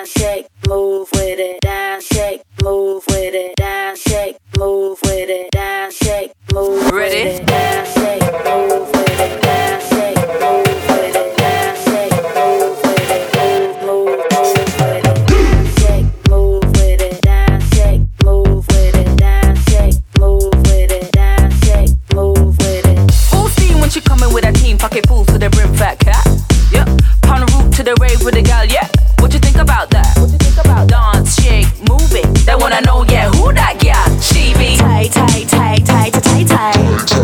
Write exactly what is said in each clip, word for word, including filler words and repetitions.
dance, shake, move with it, dance, shake, move with it, dance, shake, move with it, dance, shake, move with it, dance, shake, move with it, dance, shake, move with it, dance, shake, move with it, move, move, move with it, dance, shake, move with it, dance, shake, move with it, dance, shake, move with it, dance, shake, move with it. Full steam when she coming with her team, pocket full to the brim, fat cat. Yep, pound the root to the rave with the gal, yeah. What you think about that? What you think about dance, shake, move it? They wanna know, yeah, who that gal? She be tight, tight, tight, tight, tight, tight.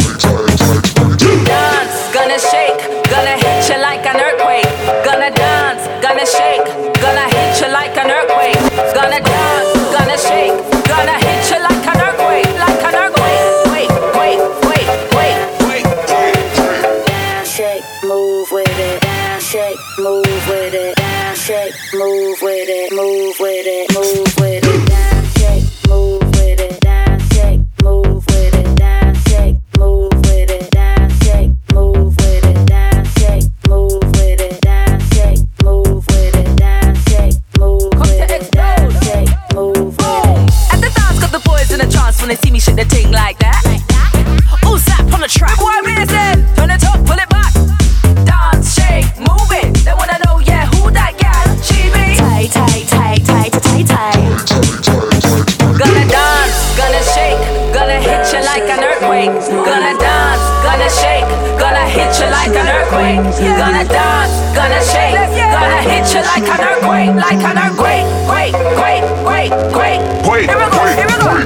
Dance, gonna shake, gonna hit you like an earthquake. Gonna dance, gonna shake, gonna hit you like an earthquake. Gonna dance, gonna shake, gonna hit you like an earthquake, like an earthquake. Wait, wait, wait, wait, wait. Dance, shake, move with it. Dance, shake, move with it. Dance, shake, move with it. Move with it. Move with it. Dance, shake, move with it. Dance, shake, move with it. Dance, shake, move with it. Dance, shake, move with it. Dance, shake, move with it. Dance, shake, move with it. Dance, shake, move with it. Dance, shake, move with it. At the dance, got the boys in a trance when they see me shake the ting like that. Ooh, slap on the track. Why listen? Turn it up, pull it back. Dance, shake, move it. They wanna know, yeah, who that gal? She be tight, tight, tight, tight, tight, tight. Gonna dance, gonna shake, gonna hit you like an earthquake. Gonna dance, gonna shake, gonna hit you like an earthquake. Gonna dance, gonna shake, gonna hit you like an earthquake, like an earthquake. Great, great, great, great. Here we go, here we go.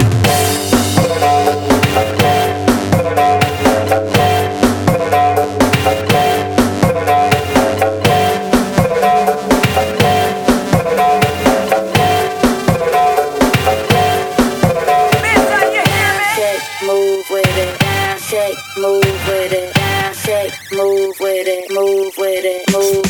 Move with it, dance, shake, move with it, dance, shake, move with it, move with it, move.